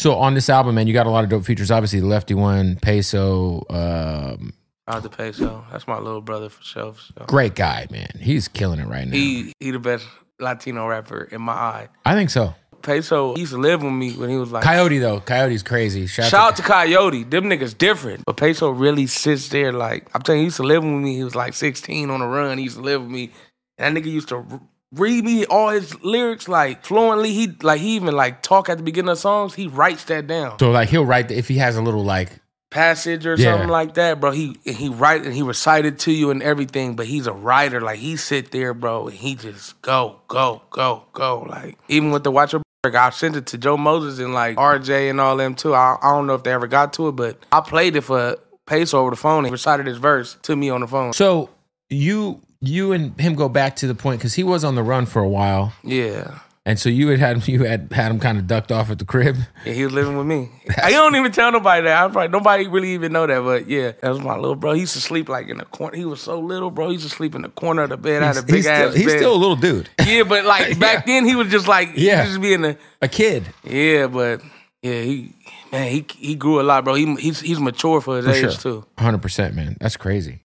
So on this album, man, you got a lot of dope features. Obviously, the Lefty one, Peso. Out the Peso. That's my little brother for sure. Great guy, man. He's killing it right now. He the best Latino rapper in my eye. I think so. Peso, he used to live with me when he was like... Coyote, though. Coyote's crazy. Shout out to Coyote. Them niggas different. But Peso really sits there like... I'm telling you, he used to live with me. He was like 16 on the run. He used to live with me. And that nigga used to read me all his lyrics like fluently. He even like talk at the beginning of songs. He writes that down. So like he'll write... if he has a little like... passage or something like that, bro. He write and he recite it to you and everything, but he's a writer. Like, he sit there, bro, and he just go. Like, even with the Watch Your I sent it to Joe Moses and like RJ and all them too. I don't know if they ever got to it, but I played it for Peso over the phone and recited his verse to me on the phone. So you and him go back to the point, because he was on the run for a while. Yeah. And so you had him kind of ducked off at the crib. Yeah, he was living with me. I don't even tell nobody that. Nobody really even know that, but yeah, that was my little bro. He used to sleep like in the corner. He was so little, bro. He used to sleep in the corner of the bed. I had a big ass bed. He's still a little dude. Yeah, but like back then he was just like he just being a kid. Yeah, but yeah, he grew a lot, bro. He's mature for his age too. 100%, man. That's crazy.